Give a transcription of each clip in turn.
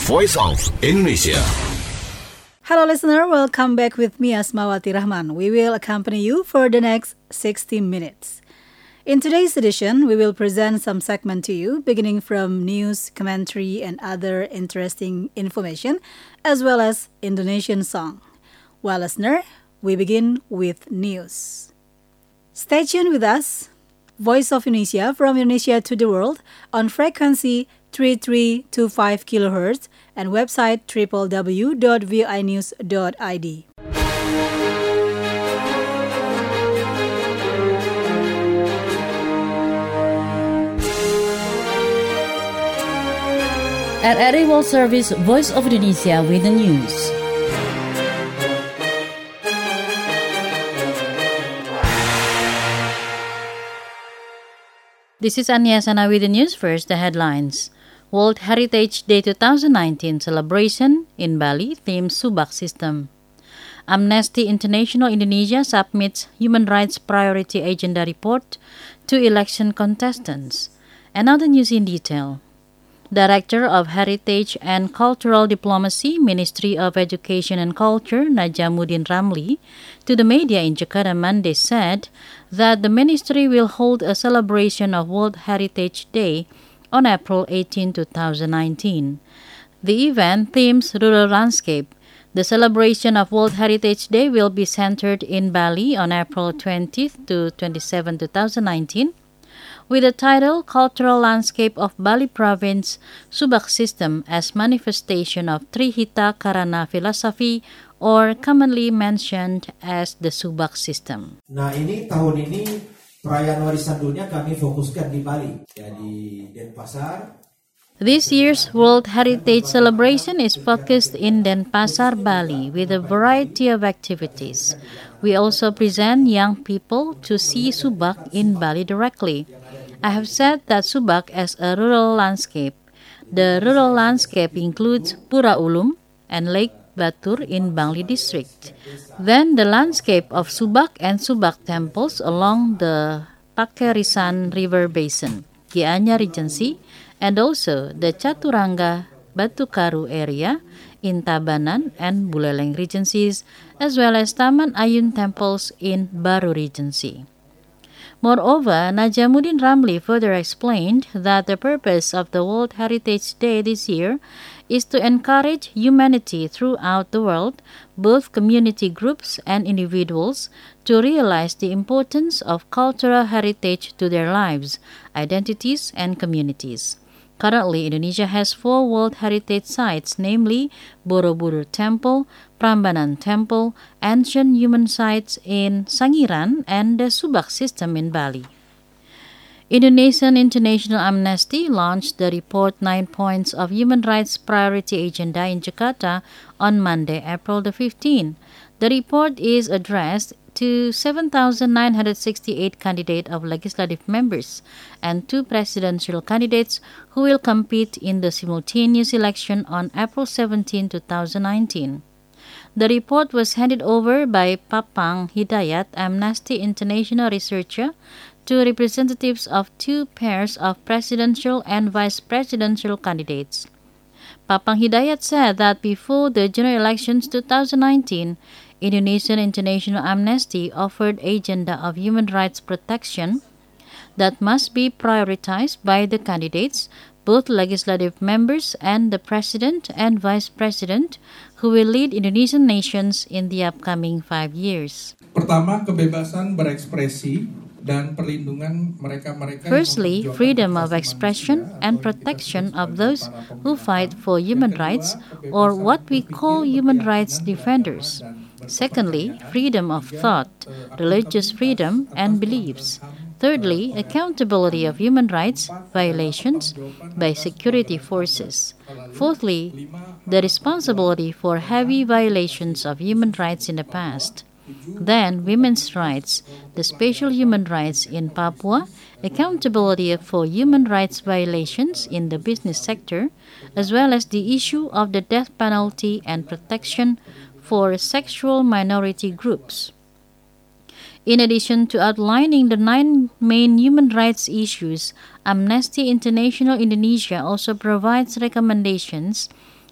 Voice of Indonesia. Hello listener, welcome back with me Asmawati Rahman. We will accompany you for the next 60 minutes. In today's edition, we will present some segment to you, beginning from news, commentary, and other interesting information, as well as Indonesian song. Well, listener, we begin with news. Stay tuned with us, Voice of Indonesia, from Indonesia to the world, on frequency 3325 kHz and website www.vinews.id. RRI World Service Voice of Indonesia with the news. This is Anya Sana with the news. First, the headlines. World Heritage Day 2019 celebration in Bali theme Subak system. Amnesty International Indonesia submits Human Rights Priority Agenda report to election contestants. And now the news in detail. Director of Heritage and Cultural Diplomacy, Ministry of Education and Culture, Najamuddin Ramli, to the media in Jakarta Monday said that the ministry will hold a celebration of World Heritage Day on April 18, 2019. The event themes rural landscape. The celebration of World Heritage Day will be centered in Bali on April 20 to 27, 2019, with the title Cultural Landscape of Bali Province Subak System as manifestation of Trihita Karana philosophy, or commonly mentioned as the Subak system. Nah, tahun ini perayaan warisan dunia kami fokuskan di Bali, di Denpasar. This year's World Heritage celebration is focused in Denpasar, Bali, with a variety of activities. We also present young people to see Subak in Bali directly. I have said that Subak as a rural landscape. The rural landscape includes Pura Ulum and Lake Batur in Bangli district. Then the landscape of Subak and Subak temples along the Pakerisan River Basin, Gianyar Regency, and also the Chaturanga Batukaru area in Tabanan and Buleleng Regencies, as well as Taman Ayun temples in Baru Regency. Moreover, Najamuddin Ramli further explained that the purpose of the World Heritage Day this year is to encourage humanity throughout the world, both community groups and individuals, to realize the importance of cultural heritage to their lives, identities, and communities. Currently, Indonesia has 4 World Heritage Sites, namely Borobudur Temple, Prambanan Temple, Ancient Human Sites in Sangiran, and the Subak system in Bali. Indonesian International Amnesty launched the report 9 Points of Human Rights Priority Agenda in Jakarta on Monday, April the 15th. The report is addressed to 7,968 candidates of legislative members and 2 presidential candidates who will compete in the simultaneous election on April 17, 2019. The report was handed over by Papang Hidayat, Amnesty International researcher, to representatives of 2 pairs of presidential and vice presidential candidates. Papang Hidayat said that before the general elections 2019, Indonesian International Amnesty offered agenda of human rights protection that must be prioritized by the candidates, both legislative members and the president and vice president, who will lead Indonesian nations in the upcoming 5 years. Pertama, kebebasan berekspresi dan perlindungan mereka-mereka. Firstly, freedom of expression and protection of those who fight for human rights, or what we call human rights defenders. Secondly, freedom of thought, religious freedom and beliefs. Thirdly, accountability of human rights violations by security forces. Fourthly, the responsibility for heavy violations of human rights in the past. Then, women's rights, the special human rights in Papua, accountability for human rights violations in the business sector, as well as the issue of the death penalty and protection for sexual minority groups. In addition to outlining the 9 main human rights issues, Amnesty International Indonesia also provides recommendations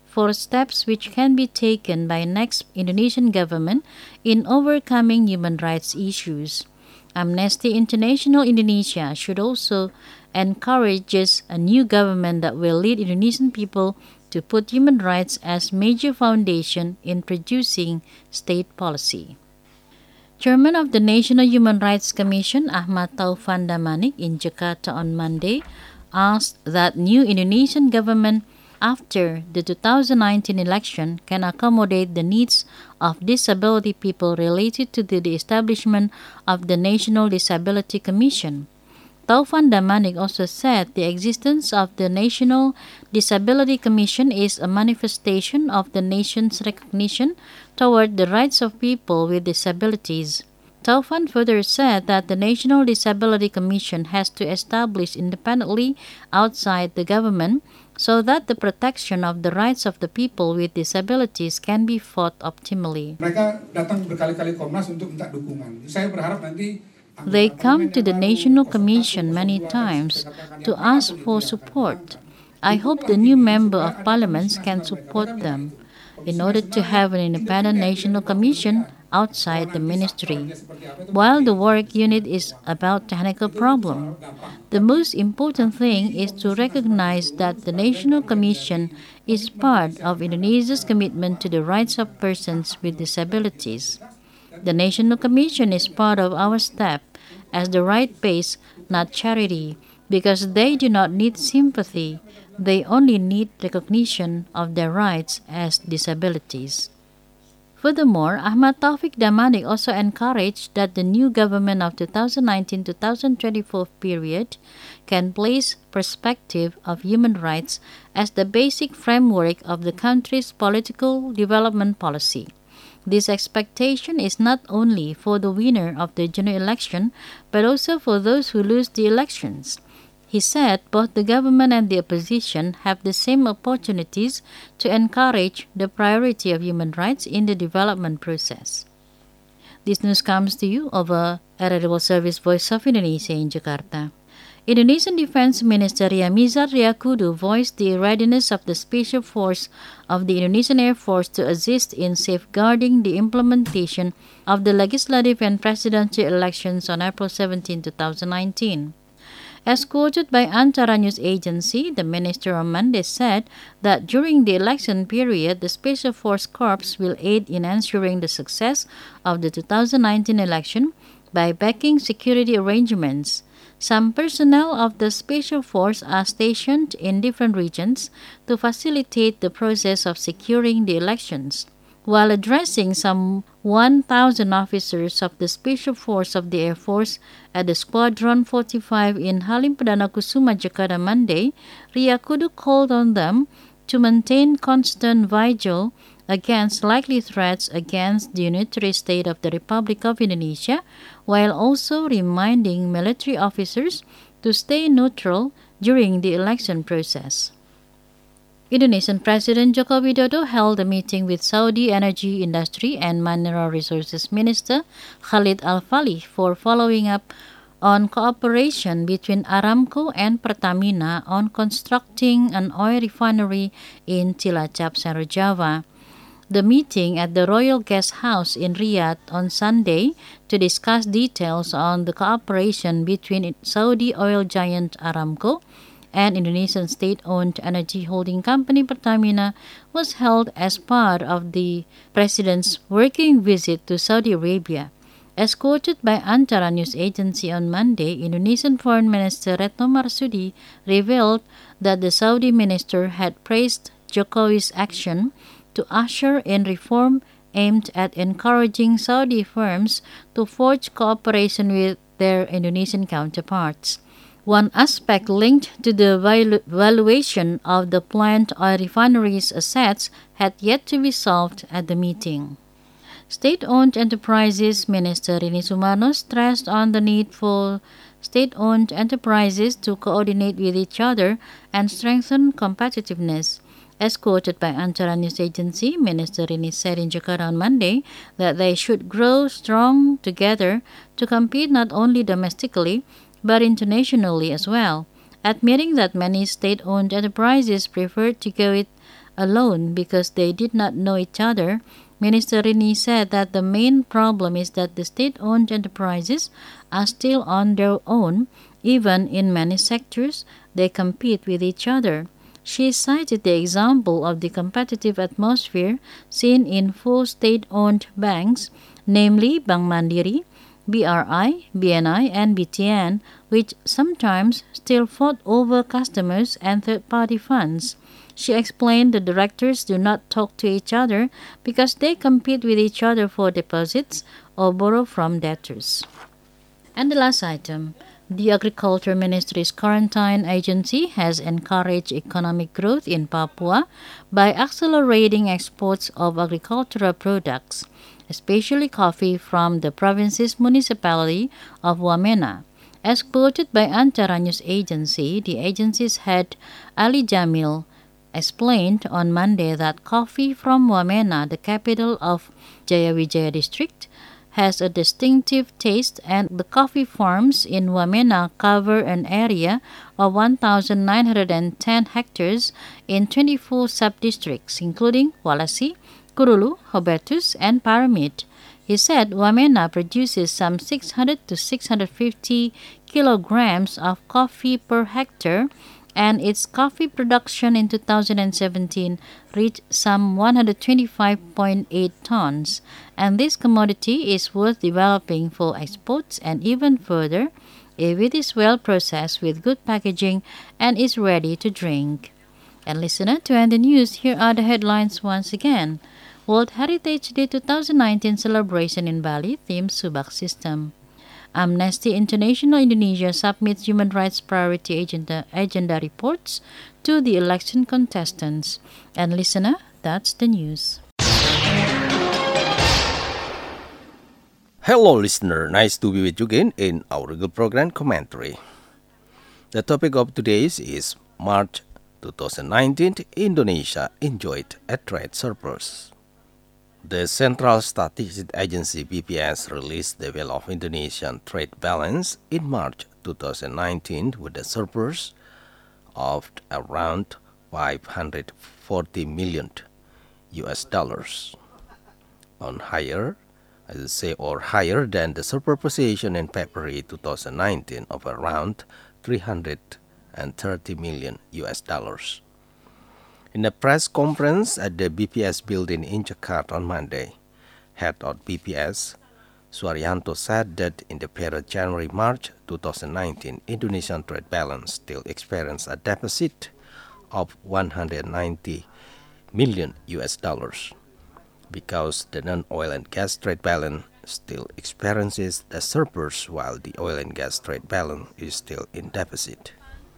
for steps which can be taken by next Indonesian government in overcoming human rights issues. Amnesty International Indonesia should also encourage a new government that will lead Indonesian people to put human rights as major foundation in producing state policy. Chairman of the National Human Rights Commission, Ahmad Taufan Damanik, in Jakarta on Monday, asked that new Indonesian government after the 2019 election can accommodate the needs of disability people related to the establishment of the National Disability Commission. Taufan Damanik also said the existence of the National Disability Commission is a manifestation of the nation's recognition toward the rights of people with disabilities. Taufan further said that the National Disability Commission has to establish independently outside the government so that the protection of the rights of the people with disabilities can be fought optimally. Mereka datang berkali-kali Komnas untuk minta dukungan. Saya berharap nanti they come to the National Commission many times to ask for support. I hope the new Member of Parliament can support them in order to have an independent National Commission outside the ministry. While the work unit is about technical problem, the most important thing is to recognize that the National Commission is part of Indonesia's commitment to the rights of persons with disabilities. The National Commission is part of our step as the right base, not charity, because they do not need sympathy. They only need recognition of their rights as disabilities. Furthermore, Ahmad Taufik Damanik also encouraged that the new government of 2019-2024 period can place perspective of human rights as the basic framework of the country's political development policy. This expectation is not only for the winner of the general election, but also for those who lose the elections. He said both the government and the opposition have the same opportunities to encourage the priority of human rights in the development process. This news comes to you over RRI Service Voice of Indonesia in Jakarta. Indonesian Defense Minister Riamizat Riyakudu voiced the readiness of the Special Force of the Indonesian Air Force to assist in safeguarding the implementation of the legislative and presidential elections on April 17, 2019. As quoted by Antara News Agency, the minister on Monday said that during the election period, the Special Force Corps will aid in ensuring the success of the 2019 election by backing security arrangements. Some personnel of the Special Force are stationed in different regions to facilitate the process of securing the elections. While addressing some 1,000 officers of the Special Force of the Air Force at the Squadron 45 in Halim Perdana Kusuma, Jakarta Monday, Riyakudu called on them to maintain constant vigil against likely threats against the unitary state of the Republic of Indonesia, while also reminding military officers to stay neutral during the election process. Indonesian President Joko Widodo held a meeting with Saudi Energy Industry and Mineral Resources Minister Khalid Al-Falih for following up on cooperation between Aramco and Pertamina on constructing an oil refinery in Cilacap, Seru Java. The meeting at the Royal Guest House in Riyadh on Sunday to discuss details on the cooperation between Saudi oil giant Aramco and Indonesian state-owned energy holding company Pertamina was held as part of the President's working visit to Saudi Arabia. As quoted by Antara News Agency on Monday, Indonesian Foreign Minister Retno Marsudi revealed that the Saudi minister had praised Jokowi's action to usher in reform aimed at encouraging Saudi firms to forge cooperation with their Indonesian counterparts. One aspect linked to the valuation of the planned oil refinery's assets had yet to be solved at the meeting. State-owned enterprises Minister Rini Sumarno stressed on the need for state-owned enterprises to coordinate with each other and strengthen competitiveness. As quoted by Antara News Agency, Minister Rini said in Jakarta on Monday that they should grow strong together to compete not only domestically but internationally as well, admitting that many state-owned enterprises prefer to go it alone because they did not know each other, Minister Rini said that the main problem is that the state-owned enterprises are still on their own. Even in many sectors, they compete with each other. She cited the example of the competitive atmosphere seen in 4 state-owned banks, namely Bank Mandiri, BRI, BNI, and BTN, which sometimes still fought over customers and third-party funds. She explained the directors do not talk to each other because they compete with each other for deposits or borrow from debtors. And the last item, the Agriculture Ministry's quarantine agency has encouraged economic growth in Papua by accelerating exports of agricultural products, especially coffee from the province's municipality of Wamena. As quoted by Antara News Agency, the agency's head Ali Jamil explained on Monday that coffee from Wamena, the capital of Jayawijaya district, has a distinctive taste, and the coffee farms in Wamena cover an area of 1,910 hectares in 24 sub-districts, including Walasi, Kurulu, Hubertus, and Paramid. He said Wamena produces some 600 to 650 kilograms of coffee per hectare, and its coffee production in 2017 reached some 125.8 tons, and this commodity is worth developing for exports and even further if it is well processed with good packaging and is ready to drink. And listener, to end the news, here are the headlines once again. World Heritage Day 2019 celebration in Bali, theme Subak System. Amnesty International Indonesia submits human rights priority agenda reports to the election contestants. And listener, that's the news. Hello listener, nice to be with you again in our regular program commentary. The topic of today's is March 2019, Indonesia enjoyed a trade surplus. The Central Statistics Agency BPS released the value of Indonesian trade balance in March 2019 with a surplus of around 540 million US dollars, higher than the surplus position in February 2019 of around 330 million US dollars. In a press conference at the BPS building in Jakarta on Monday, head of BPS, Suaryanto, said that in the period January-March 2019, Indonesian trade balance still experienced a deficit of 190 million US dollars because the non-oil and gas trade balance still experiences a surplus while the oil and gas trade balance is still in deficit.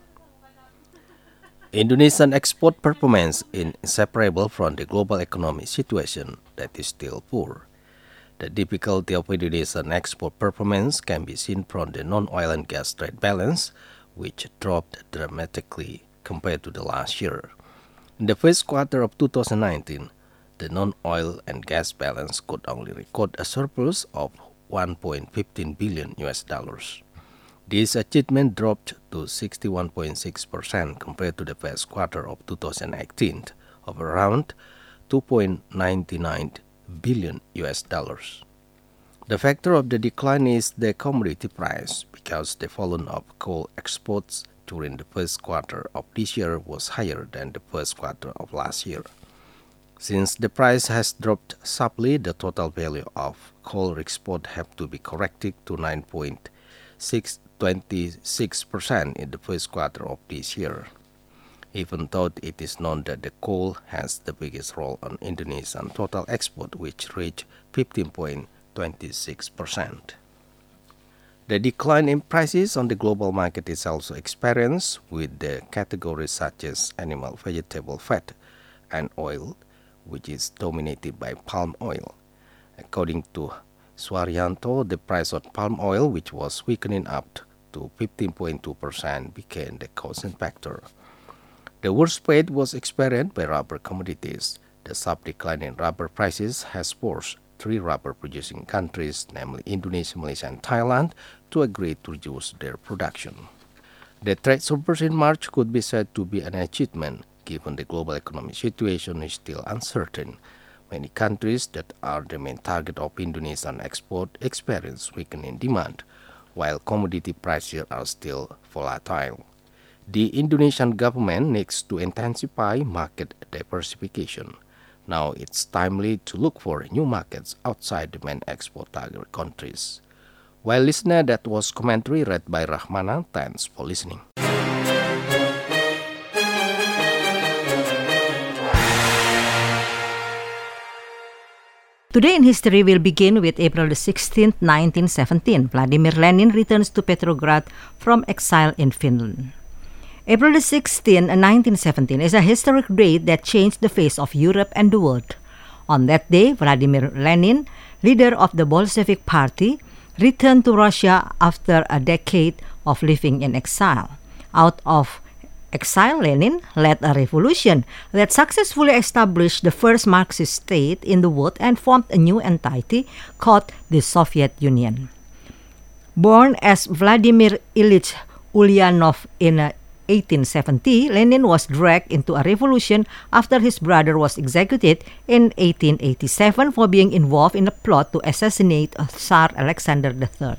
Indonesian export performance is inseparable from the global economic situation that is still poor. The difficulty of Indonesian export performance can be seen from the non-oil and gas trade balance, which dropped dramatically compared to the last year. In the first quarter of 2019, the non-oil and gas balance could only record a surplus of 1.15 billion US dollars. This achievement dropped to 61.6% compared to the first quarter of 2018 of around 2.99 billion US dollars. The factor of the decline is the commodity price because the volume of coal exports during the first quarter of this year was higher than the first quarter of last year. Since the price has dropped sharply, the total value of coal export have to be corrected to 9.26% in the first quarter of this year, even though it is known that the coal has the biggest role on Indonesian total export, which reached 15.26%. The decline in prices on the global market is also experienced with the categories such as animal vegetable fat and oil, which is dominated by palm oil. According to Suaryanto, the price of palm oil, which was weakening up to 15.2%, became the causing factor. The worst rate was experienced by rubber commodities. The sharp decline in rubber prices has forced 3 rubber-producing countries, namely Indonesia, Malaysia, and Thailand, to agree to reduce their production. The trade surplus in March could be said to be an achievement, given the global economic situation is still uncertain. Many countries that are the main target of Indonesian export experience weakening demand, while commodity prices are still volatile. The Indonesian government needs to intensify market diversification. Now it's timely to look for new markets outside the main export target countries. Well, listener, that was commentary read by Rahmana. Thanks for listening. Today in history will begin with April the 16th, 1917. Vladimir Lenin returns to Petrograd from exile in Finland. April the 16th, 1917 is a historic date that changed the face of Europe and the world. On that day, Vladimir Lenin, leader of the Bolshevik Party, returned to Russia after a decade of living in exile. Out of exile, Lenin led a revolution that successfully established the first Marxist state in the world and formed a new entity called the Soviet Union. Born as Vladimir Ilyich Ulyanov in 1870, Lenin was dragged into a revolution after his brother was executed in 1887 for being involved in a plot to assassinate Tsar Alexander III.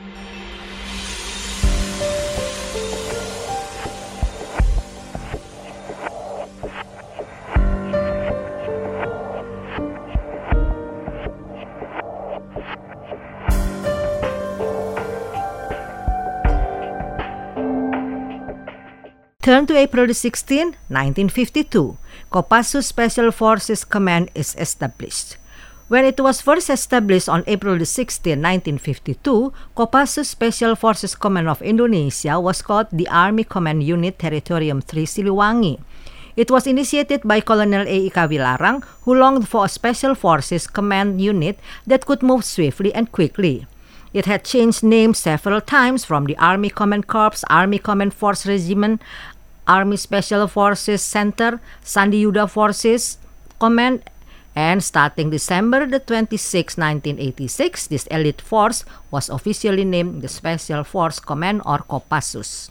Turn to April 16, 1952. Kopassus Special Forces Command is established. When it was first established on April 16, 1952, Kopassus Special Forces Command of Indonesia was called the Army Command Unit Territorium 3 Siliwangi. It was initiated by Colonel A.I. Kawilarang, who longed for a Special Forces Command unit that could move swiftly and quickly. It had changed names several times from the Army Command Corps, Army Command Force Regiment, Army Special Forces Center, Sandiyuda Forces Command, and starting December 26, 1986, this elite force was officially named the Special Force Command or Kopassus.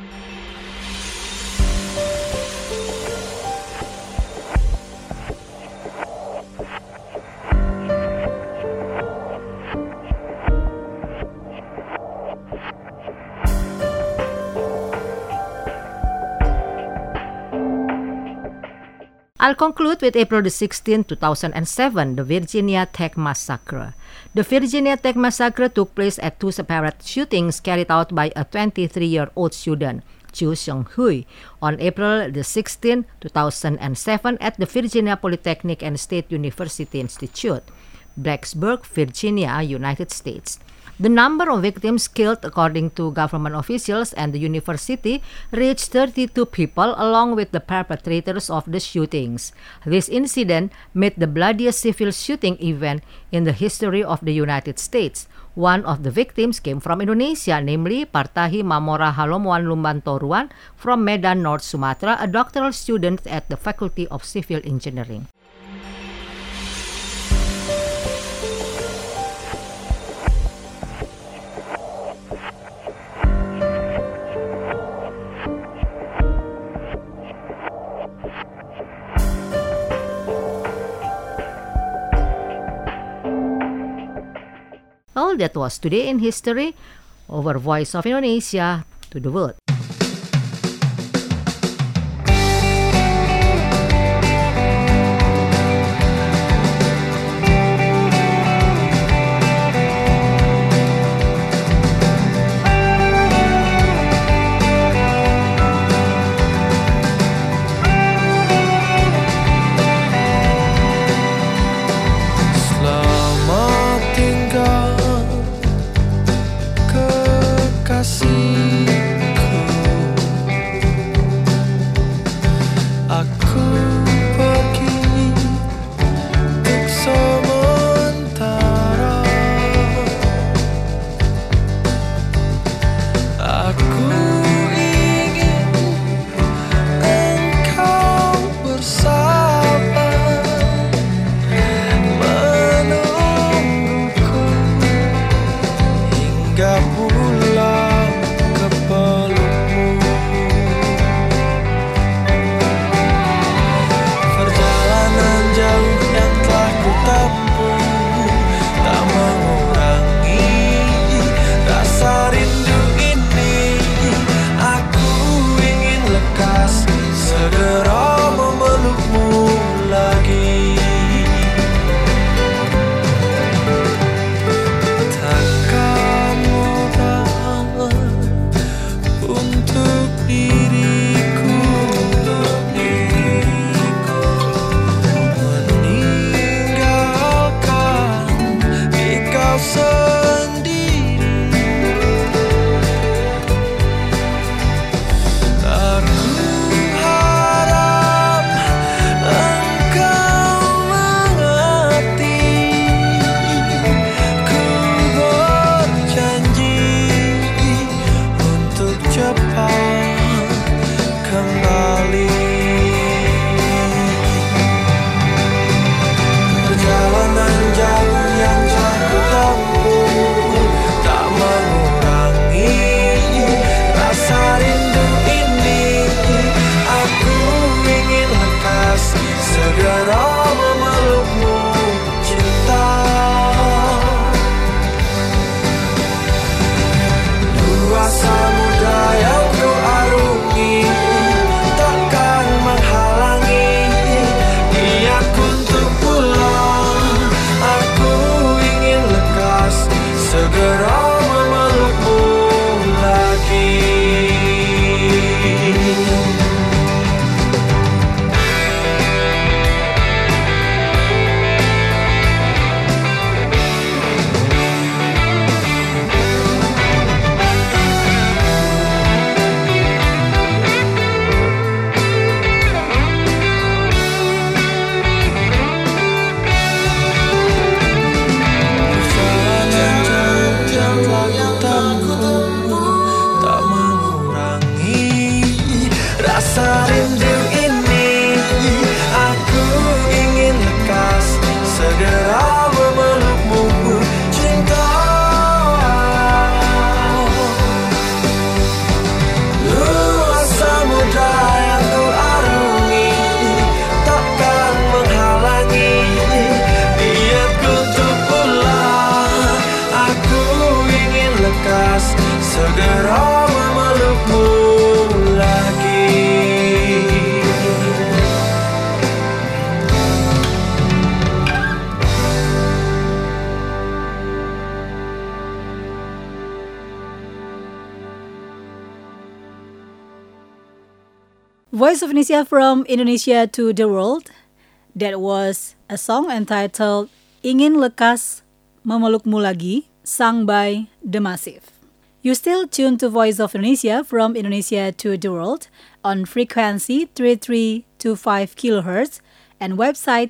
I'll conclude with April 16, 2007, the Virginia Tech Massacre. The Virginia Tech Massacre took place at two separate shootings carried out by a 23-year-old student, Chu Seung-hui, on April 16, 2007 at the Virginia Polytechnic and State University Institute, Blacksburg, Virginia, United States. The number of victims killed, according to government officials and the university, reached 32 people along with the perpetrators of the shootings. This incident made the bloodiest civil shooting event in the history of the United States. One of the victims came from Indonesia, namely Partahi Mamora Halomuan Lumbantoruan from Medan, North Sumatra, a doctoral student at the Faculty of Civil Engineering. Well, that was Today in History, our Voice of Indonesia to the world. Kasihku Rasa rindu ini aku ingin lekas, segera memelukmu cinta. Luas samudra yang ku arungi takkan menghalangi niatku untuk pulang. Aku ingin lekas, segera memelukmu lagi. Voice of Indonesia from Indonesia to the World. That was a song entitled Ingin Lekas Memelukmu Lagi, sung by The Massive. You still tuned to Voice of Indonesia from Indonesia to the World on frequency 3325 kHz and website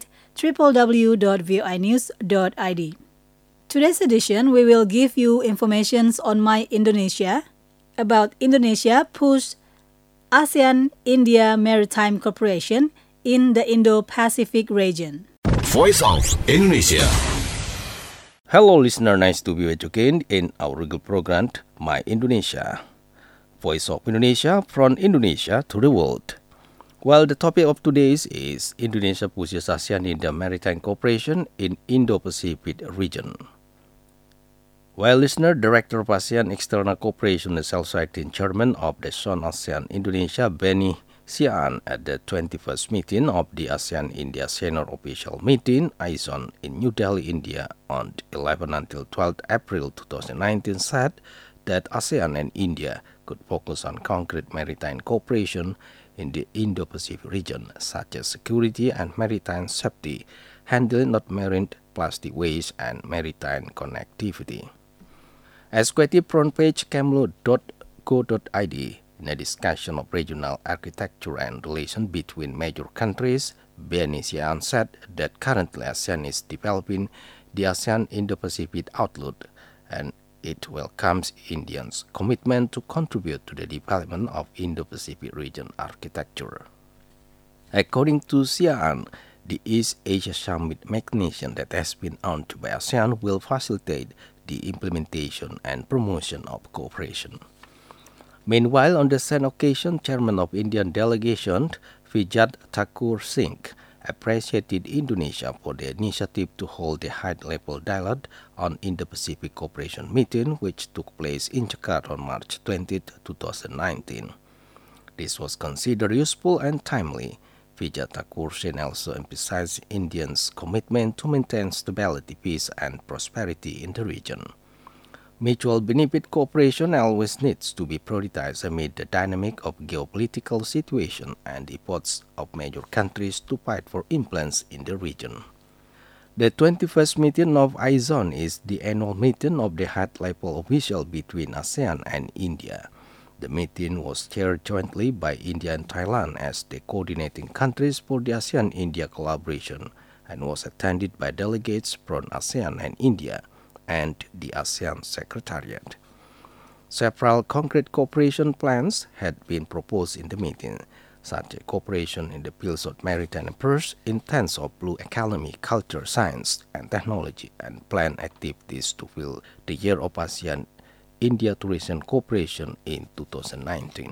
www.voinews.id. Today's edition, we will give you information on My Indonesia, about Indonesia push ASEAN-India Maritime Cooperation in the Indo-Pacific region. Voice of Indonesia. Hello listener, nice to be with you again in our regular program, My Indonesia. Voice of Indonesia from Indonesia to the world. Well, the topic of today is Indonesia pushes ASEAN-India Maritime Cooperation in Indo-Pacific region. Well, listener, Director of ASEAN External Cooperation and Self-Acting Chairman of the SON ASEAN Indonesia, Benny Siaan, at the 21st meeting of the ASEAN-India Senior Official Meeting, ASEAN, in New Delhi, India, on 11 until 12 April 2019, said that ASEAN and India could focus on concrete maritime cooperation in the Indo-Pacific region, such as security and maritime safety, handling of marine plastic waste, and maritime connectivity. As quoted from page camlo.co.id, in a discussion of regional architecture and relations between major countries, Benny Siaan said that currently ASEAN is developing the ASEAN Indo-Pacific Outlook, and it welcomes India's commitment to contribute to the development of Indo-Pacific region architecture. According to Siaan, the East Asia Summit mechanism that has been announced by ASEAN will facilitate the implementation and promotion of cooperation. Meanwhile, on the same occasion, Chairman of Indian Delegation, Vijat Thakur Singh, appreciated Indonesia for the initiative to hold a high-level dialogue on Indo-Pacific Cooperation meeting, which took place in Jakarta on March 20, 2019. This was considered useful and timely. Vijat Thakur Singh also emphasized India's commitment to maintain stability, peace, and prosperity in the region. Mutual benefit cooperation always needs to be prioritized amid the dynamic of geopolitical situation and efforts of major countries to fight for influence in the region. The 21st meeting of ASEAN is the annual meeting of the high-level official between ASEAN and India. The meeting was chaired jointly by India and Thailand as the coordinating countries for the ASEAN-India collaboration and was attended by delegates from ASEAN and India and the ASEAN Secretariat. Several concrete cooperation plans had been proposed in the meeting, such as cooperation in the fields of maritime affairs, in terms of blue economy, culture, science, and technology, and planned activities to fill the Year of ASEAN-India Tourism Cooperation in 2019.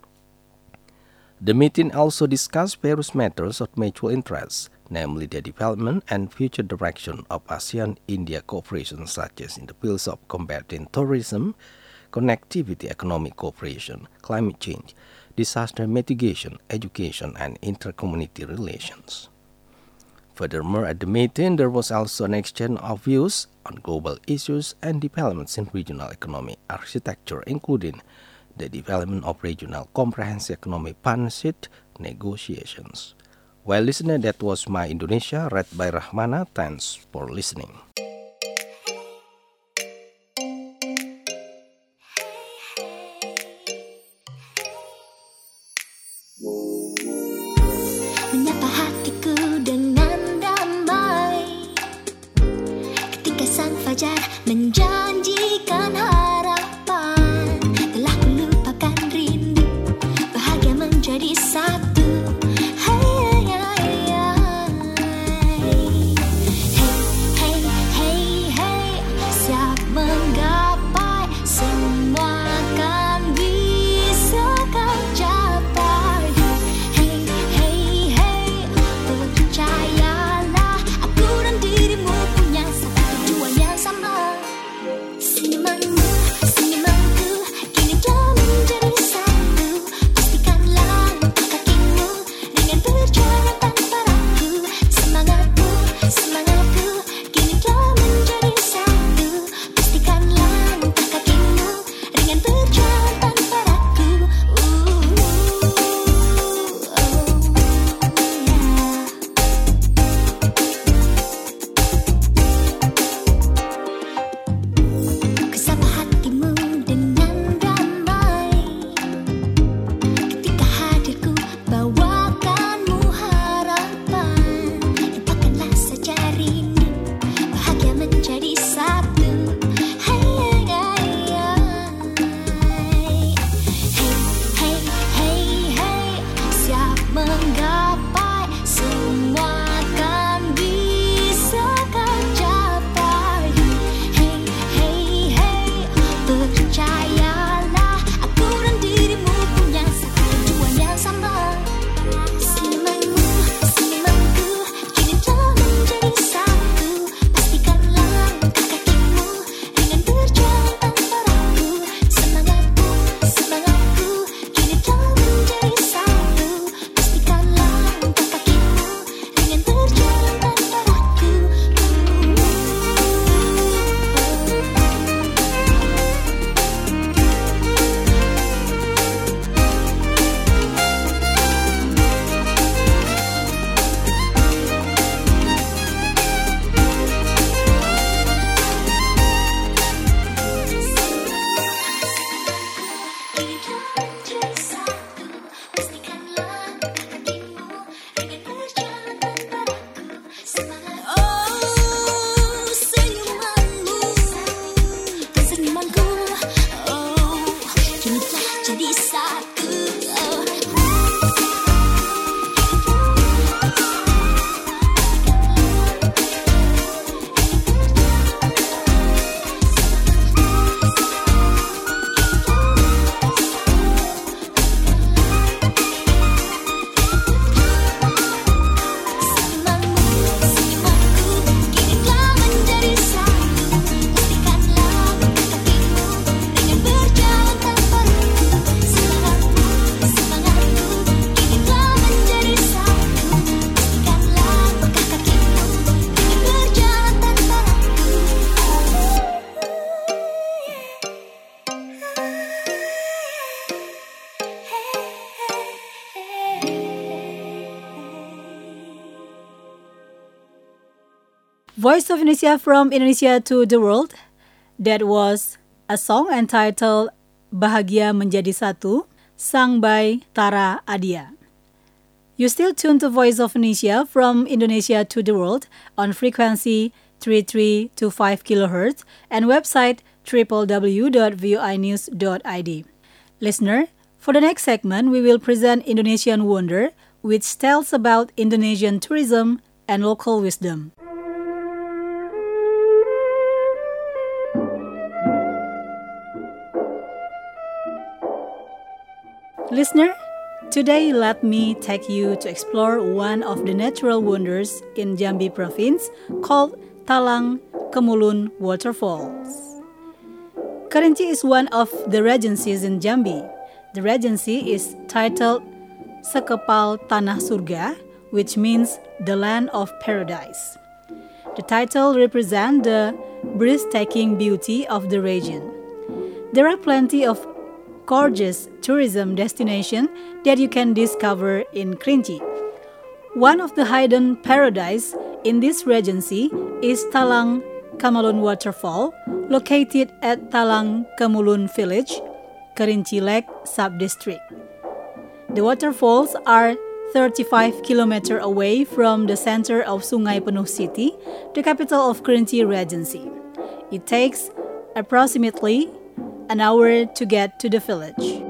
The meeting also discussed various matters of mutual interest, namely the development and future direction of ASEAN-India cooperation, such as in the fields of combating terrorism, connectivity, economic cooperation, climate change, disaster mitigation, education, and inter-community relations. Furthermore, at the meeting, there was also an exchange of views on global issues and developments in regional economic architecture, including the development of regional comprehensive economic partnership negotiations. Well, listener, that was My Indonesia, read by Rahmana. Thanks for listening. Menyapa hatiku dengan damai ketika sang fajar menjanjikan harapan. Telah kulupakan rindu, bahagia menjadi Voice of Indonesia from Indonesia to the World. That was a song entitled Bahagia Menjadi Satu, sung by Tara Adia. You still tune to Voice of Indonesia from Indonesia to the World on frequency 3325 kHz and website www.voinews.id. Listener, for the next segment, we will present Indonesian Wonder, which tells about Indonesian tourism and local wisdom. Listener, today let me take you to explore one of the natural wonders in Jambi province called Talang Kemulun Waterfalls. Kerinci is one of the regencies in Jambi. The regency is titled Sekepal Tanah Surga, which means the land of paradise. The title represents the breathtaking beauty of the region. There are plenty of gorgeous tourism destinations that you can discover in Kerinci. One of the hidden paradise in this regency is Talang Kemulun Waterfall, located at Talang Kemulun Village, Kerinci Lake Sub-District. The waterfalls are 35 kilometers away from the center of Sungai Penuh City, the capital of Kerinci Regency. It takes approximately an hour to get to the village.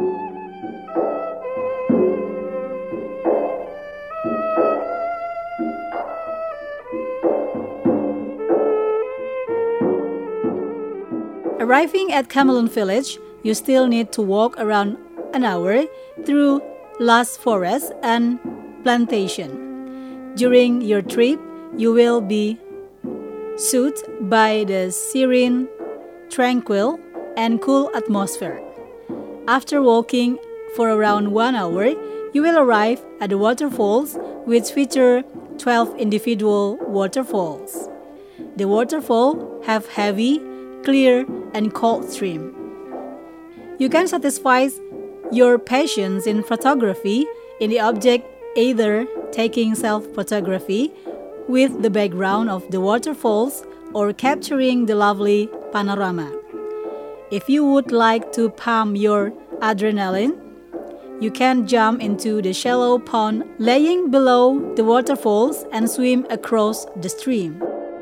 Arriving at Kemulun Village, you still need to walk around an hour through lush forest and plantation. During your trip, you will be soothed by the serene, tranquil, and cool atmosphere. After walking for around 1 hour, you will arrive at the waterfalls, which feature 12 individual waterfalls. The waterfalls have heavy, clear, and cold stream. You can satisfy your passions in photography in the object, either taking self-photography with the background of the waterfalls or capturing the lovely panorama. If you would like to pump your adrenaline, you can jump into the shallow pond laying below the waterfalls and swim across the stream.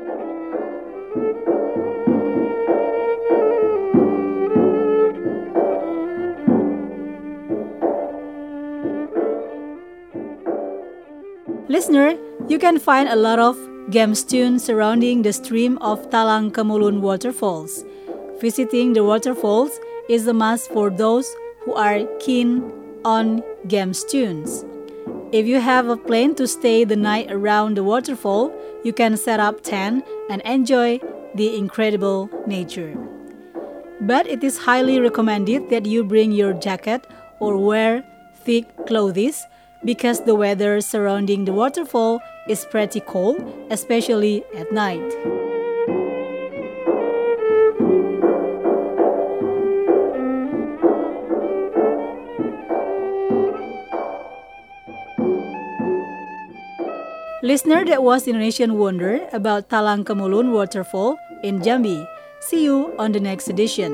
Listener, you can find a lot of gemstones surrounding the stream of Talang Kemulun Waterfalls. Visiting the waterfalls is a must for those who are keen on gemstones. If you have a plan to stay the night around the waterfall, you can set up tent and enjoy the incredible nature. But it is highly recommended that you bring your jacket or wear thick clothes because the weather surrounding the waterfall is pretty cold, especially at night. Listener, that was Indonesian Wonder about Talang Kemulun Waterfall in Jambi. See you on the next edition.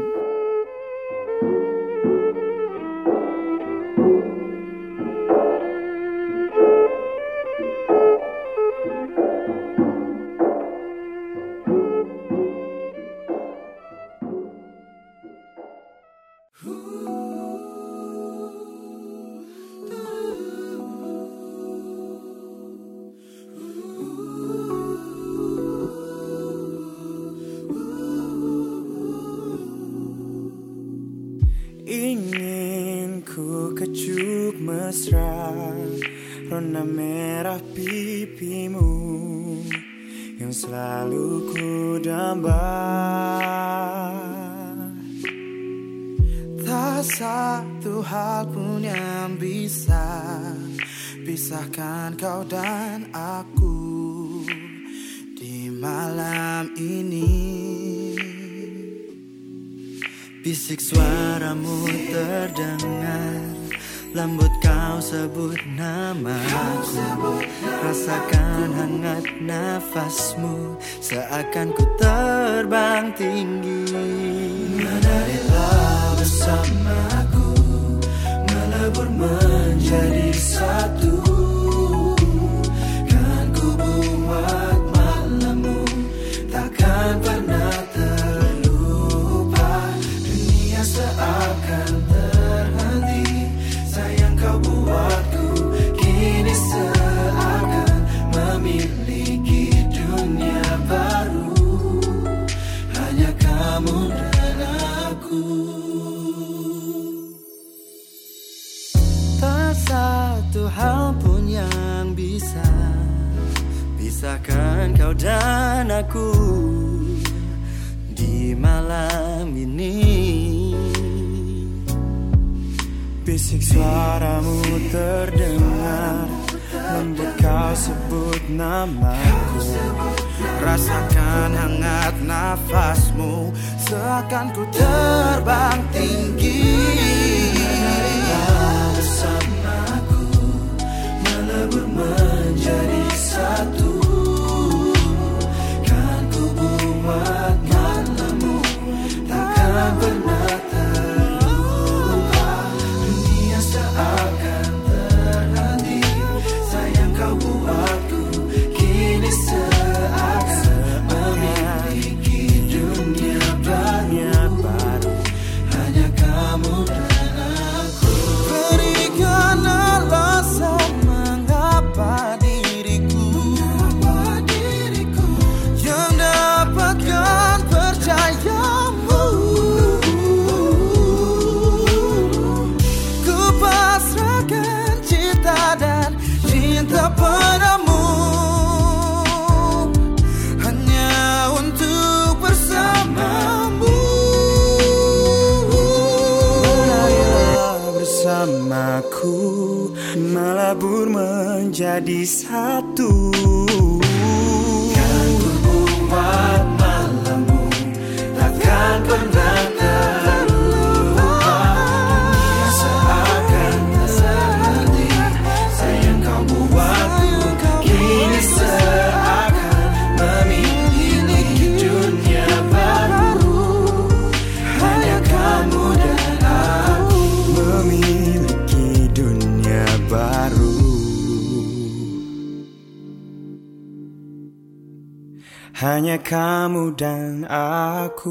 Ingin ku kecup mesra rona merah pipimu yang selalu ku damba. Tak satu hal pun yang bisa pisahkan kau dan aku di malam ini. Bisik suaramu terdengar lembut kau sebut namaku. Rasakan hangat nafasmu, seakan ku terbang tinggi. Menarilah bersamaku, melebur menjadi satu. Kan ku buat malammu takkan pernah terlupa. Dunia seakan terhenti, sayang kau buatku kini seakan memiliki dunia baru. Hanya kamu dan aku. Tak satu hal pun yang bisa pisahkan kau dan aku di malam ini. Bisik suaramu terdengar, lembut kau sebut namaku. Rasakan hangat nafasmu, seakan ku terbang tinggi. Menarilah bersamaku, melebur menjadi satu. Kan ku buat malammu takkan pernah terlupa. Dunia seakan terhenti, sayang kau buatku kini seakan memiliki dunia baru. Hanya kamu dan aku. Berikan alasan mengapa diriku yang dapatkan percayamu. Ku pasrahkan cinta dan cinta padamu, hanya untuk bersamamu. Menarilah bersamaku, melebur menjadi satu. Kan ku buat malammu takkan pernah terlupa. Dunia seakan terhenti, sayang kau buatku kini seakan memiliki dunia baru. Hanya kamu dan aku memiliki dunia baru. Hanya kamu dan aku.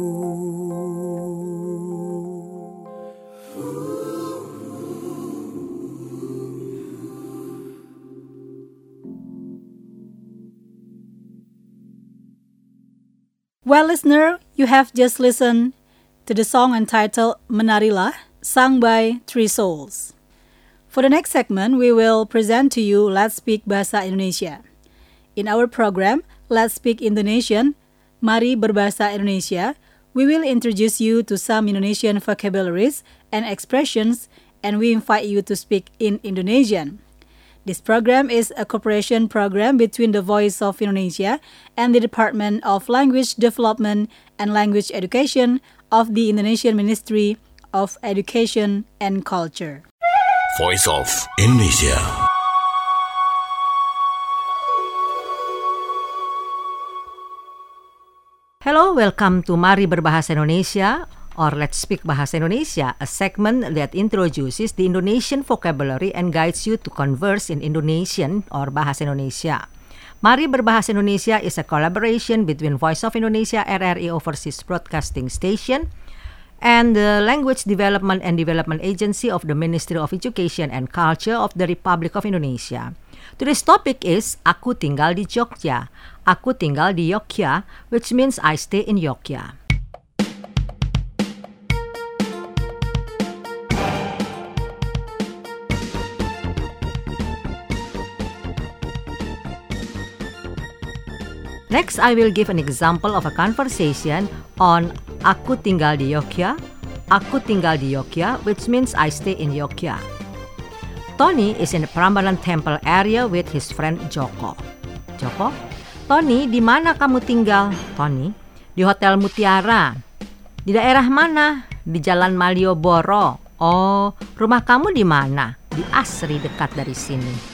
Well, listener, you have just listened to the song entitled Menarilah, sung by Three Souls. For the next segment, we will present to you Let's Speak Bahasa Indonesia. In our program, Let's Speak Indonesian, Mari Berbahasa Indonesia, we will introduce you to some Indonesian vocabularies and expressions, and we invite you to speak in Indonesian. This program is a cooperation program between the Voice of Indonesia and the Department of Language Development and Language Education of the Indonesian Ministry of Education and Culture. Voice of Indonesia. Hello, welcome to Mari Berbahasa Indonesia, or Let's Speak Bahasa Indonesia, a segment that introduces the Indonesian vocabulary and guides you to converse in Indonesian or Bahasa Indonesia. Mari Berbahasa Indonesia is a collaboration between Voice of Indonesia RRI Overseas Broadcasting Station and the Language Development and Development Agency of the Ministry of Education and Culture of the Republic of Indonesia. Today's topic is Aku tinggal di Jogja. Aku tinggal di Yogyakarta, which means I stay in Yogyakarta. Next, I will give an example of a conversation on Aku tinggal di Yogyakarta. Aku tinggal di Yogyakarta, which means I stay in Yogyakarta. Tony is in a Prambanan Temple area with his friend Joko. Joko, Tony, di mana kamu tinggal? Tony, di Hotel Mutiara. Di daerah mana? Di Jalan Malioboro. Oh, rumah kamu di mana? Di Asri, dekat dari sini.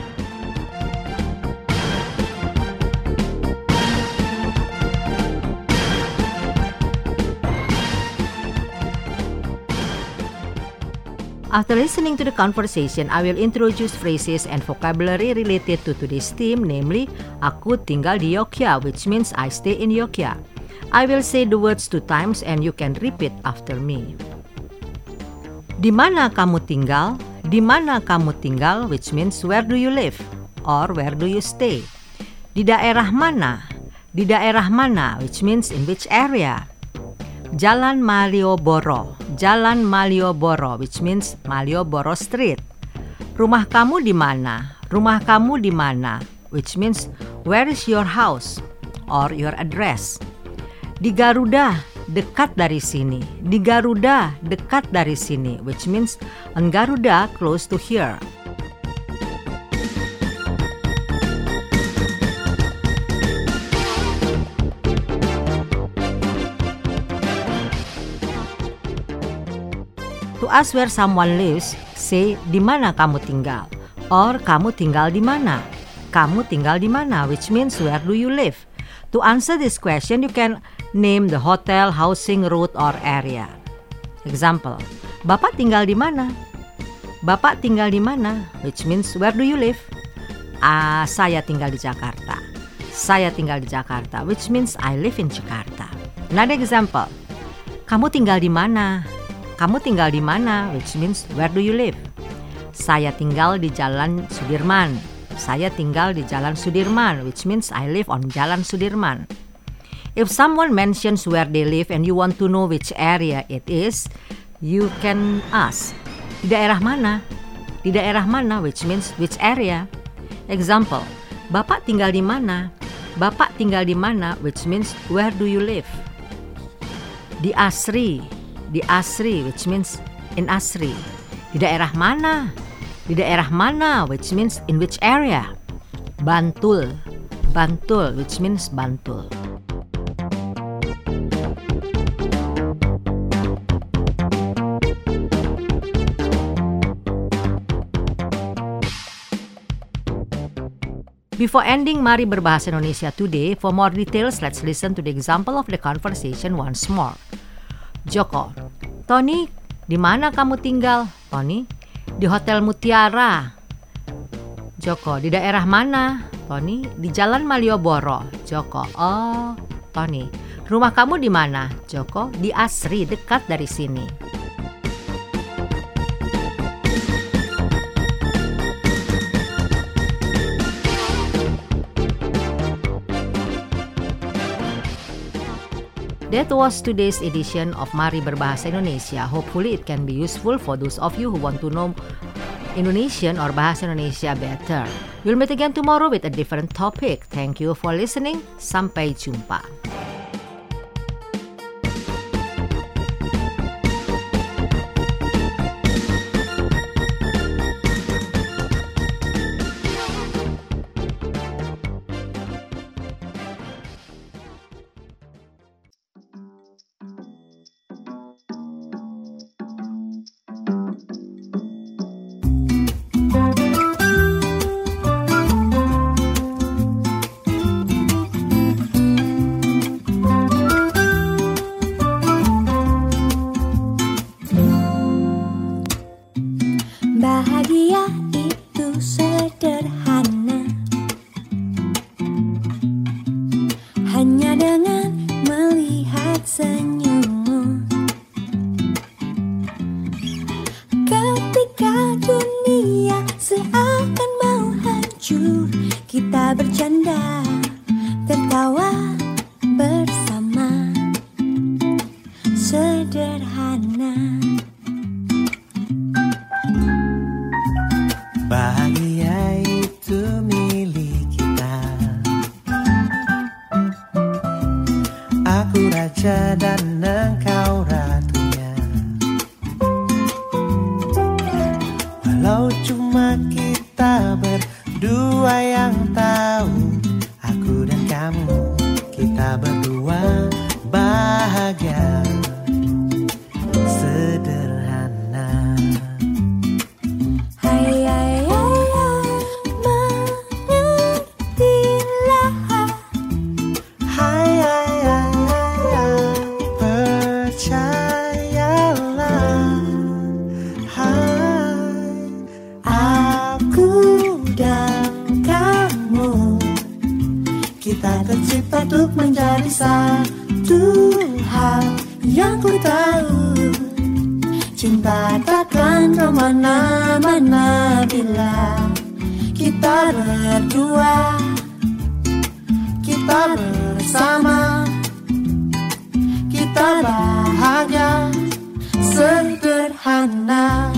After listening to the conversation, I will introduce phrases and vocabulary related to today's theme, namely, aku tinggal di Yogyakarta, which means I stay in Yogyakarta. I will say the words 2 times and you can repeat after me. Di mana kamu tinggal? Di mana kamu tinggal, which means where do you live or where do you stay? Di daerah mana? Di daerah mana, which means in which area? Jalan Malioboro, Jalan Malioboro, which means Malioboro Street. Rumah kamu di mana? Rumah kamu di mana, which means where is your house or your address. Di Garuda, dekat dari sini. Di Garuda, dekat dari sini, which means on Garuda, close to here. To ask where someone lives, say di mana kamu tinggal or kamu tinggal di mana. Kamu tinggal di mana, which means where do you live. To answer this question, you can name the hotel, housing, route, or area. Example, Bapak tinggal di mana? Bapak tinggal di mana, which means where do you live. Saya tinggal di Jakarta. Saya tinggal di Jakarta, which means I live in Jakarta. Another example, kamu tinggal di mana? Kamu tinggal di mana, which means where do you live. Saya tinggal di Jalan Sudirman. Saya tinggal di Jalan Sudirman, which means I live on Jalan Sudirman. If someone mentions where they live and you want to know which area it is, you can ask, di daerah mana? Di daerah mana, which means which area. Example, Bapak tinggal di mana? Bapak tinggal di mana, which means where do you live. Di Asri, di Asri, which means in Asri. Di daerah mana? Di daerah mana, which means in which area. Bantul, Bantul, which means Bantul. Before ending Mari Berbahasa Indonesia today, for more details, let's listen to the example of the conversation once more. Joko, Tony, di mana kamu tinggal? Tony, di Hotel Mutiara. Joko, di daerah mana? Tony, di Jalan Malioboro. Joko, oh, Tony, rumah kamu di mana? Joko, di Asri, dekat dari sini. That was today's edition of Mari Berbahasa Indonesia. Hopefully it can be useful for those of you who want to know Indonesian or Bahasa Indonesia better. We'll meet again tomorrow with a different topic. Thank you for listening. Sampai jumpa. Bahagia itu sederhana, hanya dengan melihat senyummu. Ketika dunia seakan mau hancur, kita bercanda, tertawa bersama. Sederhana. Bahagia itu milik kita. Aku raja dan engkau ratunya. Walau cuma kita berdua yang tahu, aku dan kamu, kita berdua bahagia. Sederhana. aku dan kamu. Kita tercipta untuk menjadi satu hal yang ku tahu. Cinta takkan kemana-mana bila kita berdua, kita bersama, kita bahagia sederhana.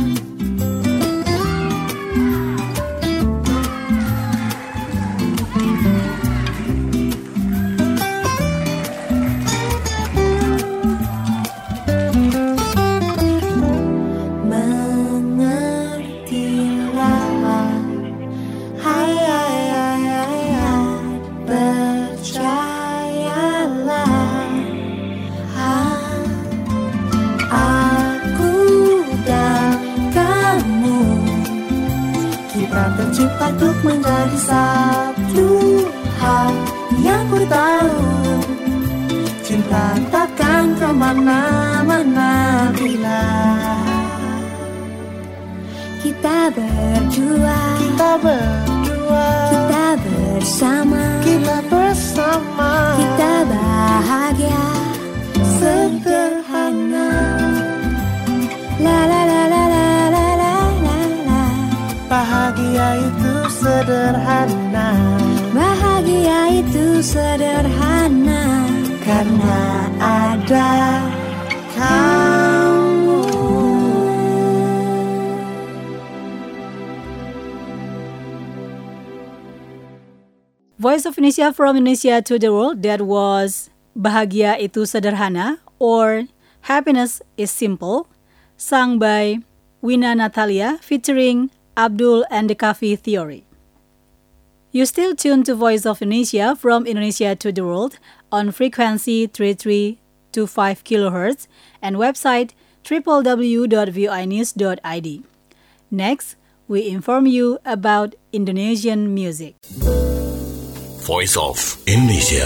Tercipta untuk menjadi satu hal yang ku tahu. Cinta takkan kemana-mana bila kita berdua, kita bersama, kita bahagia sederhana. La la la la la la la la la. Bahagia itu sederhana. Bahagia itu sederhana karena ada kamu. Voice of Indonesia from Indonesia to the World. That was Bahagia Itu Sederhana or Happiness is Simple, sung by Wina Natalia featuring Abdul and the Kafi Theory. You still tuned to Voice of Indonesia from Indonesia to the World on frequency 3325 kHz and website www.voinews.id. Next, we inform you about Indonesian music. Voice of Indonesia.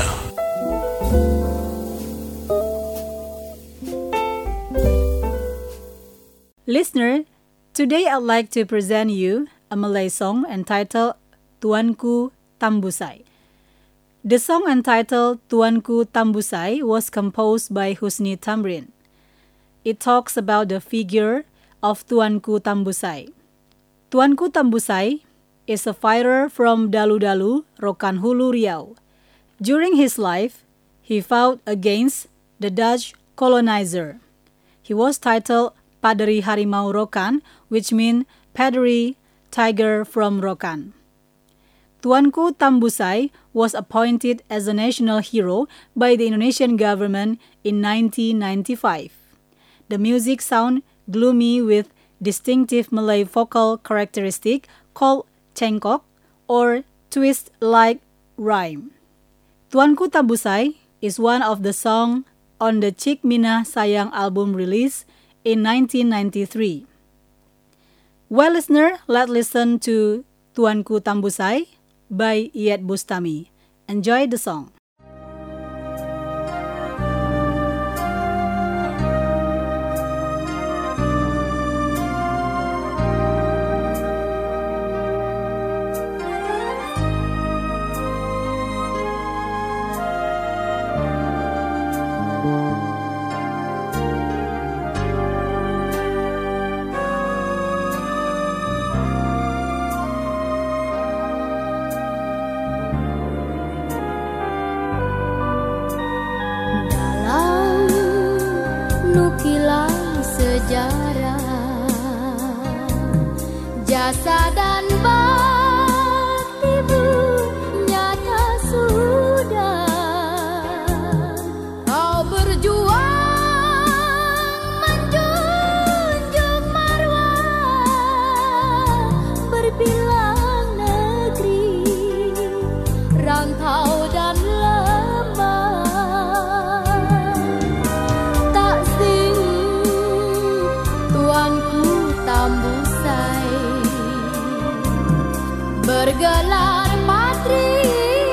Listener, today I'd like to present you a Malay song entitled Tuanku Tambusai. The song entitled Tuanku Tambusai was composed by Husni Tamrin. It talks about the figure of Tuanku Tambusai. Tuanku Tambusai is a fighter from Dalu-Dalu, Rokan Hulu, Riau. During his life, he fought against the Dutch colonizer. He was titled Paderi Harimau Rokan, which means Paderi Tiger from Rokan. Tuanku Tambusai was appointed as a national hero by the Indonesian government in 1995. The music sound gloomy with distinctive Malay vocal characteristic called cengkok or twist-like rhyme. Tuanku Tambusai is one of the songs on the Cik Minah Sayang album released in 1993. Well, listener, let's listen to Tuanku Tambusai by Iyeth Bustami. Enjoy the song. Jasa dan baktimu nyata sudah. Kau berjuang menjunjung marwah berbilang negeri, rantau dan lembah. Takzim Tuanku Tambusai, bergelar Padri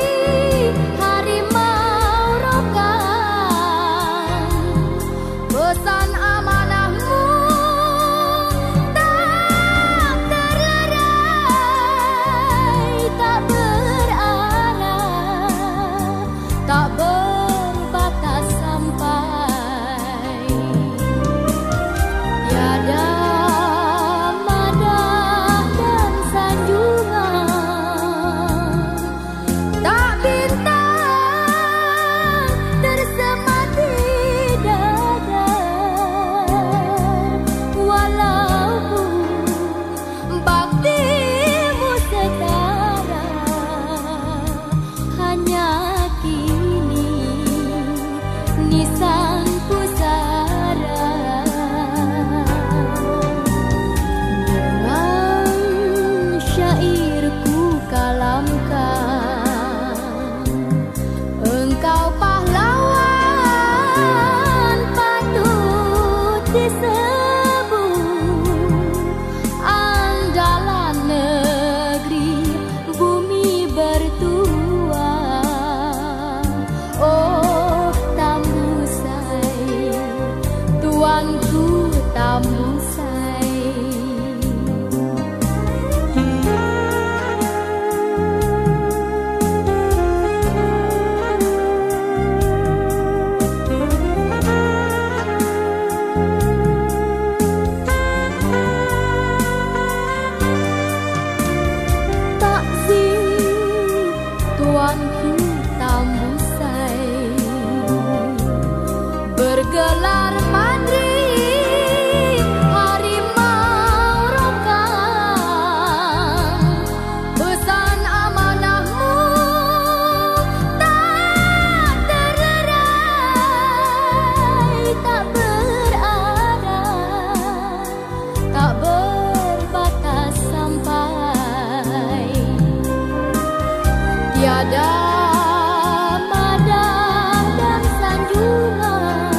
Harimau Rokan. Pesan amanahmu tak terlerai, tiada madah dan sanjungan,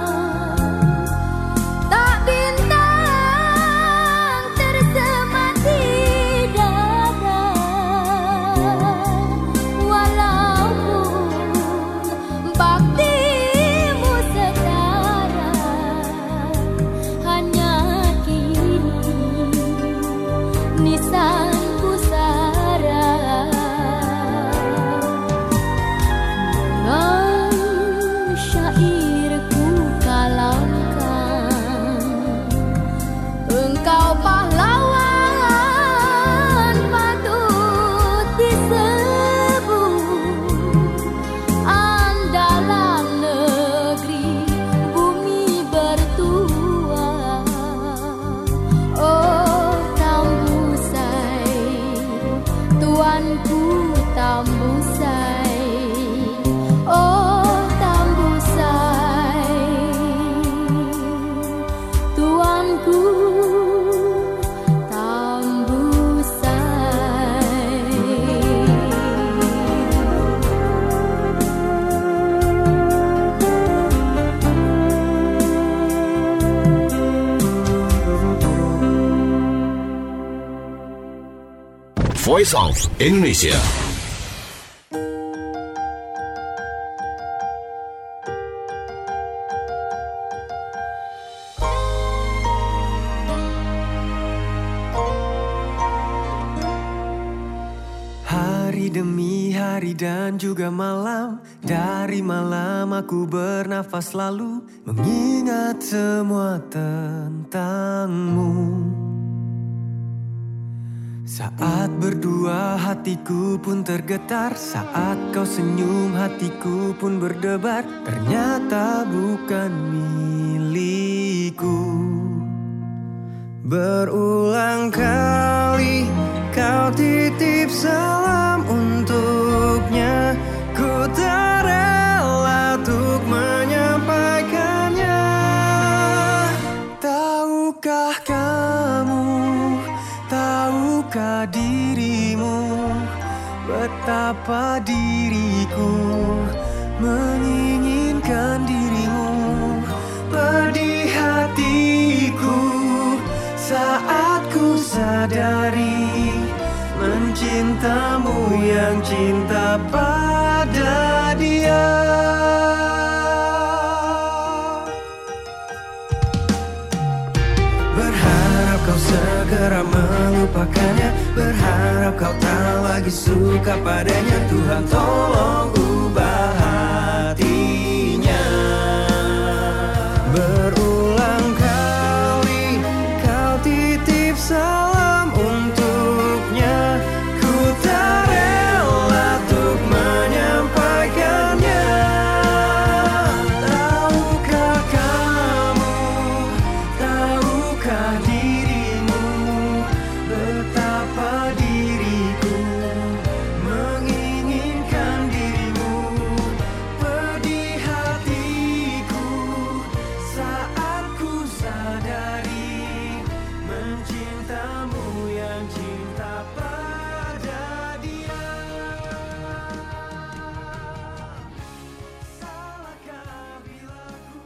tak bintang tersemat di dada, walaupun baktimu setara, hanya kini nisanku sara. Dengan syairku kalamkan, engkau pahlawan patut disebut, andalan negeri bumi bertua. Oh Tambusai, tuanku Tambusai, oh Tambusai, tuanku Voice of Indonesia. Hari demi hari dan juga malam, dari malam aku bernafas lalu mengingat semua tentangmu. Saat berdua hatiku pun tergetar, saat kau senyum hatiku pun berdebar, ternyata bukan milikku. Berulang kali kau titip salam untuknya, ku tak rela untuk menyampaikannya. Tahukah kamu, tahukah dirimu, betapa diriku menginginkan dirimu. Pedih hatiku saat ku sadari mencintamu yang cinta pada dia. Berharap kau segera melupakannya, berharap kau tak lagi suka padanya. Tuhan tolong ubah hatinya. Berulang kali kau titip salam untuknya, ku tak rela untuk menyampaikannya. Tahukah kamu, tahukah dirimu, betapa diriku menginginkan dirimu. Pedih hatiku saat ku sadari mencintamu yang cinta pada dia. Salahkah bila ku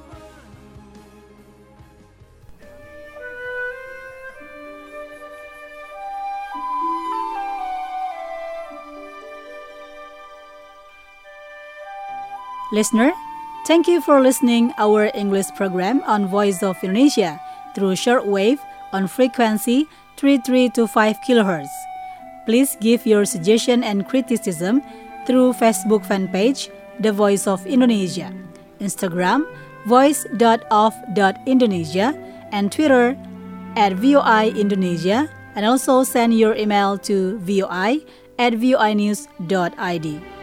Listener, thank you for listening our English program on Voice of Indonesia through shortwave on frequency 3325 kHz. Please give your suggestion and criticism through Facebook fan page The Voice of Indonesia, Instagram voice.of.indonesia, and Twitter @VOI Indonesia, and also send your email to voi@voinews.id.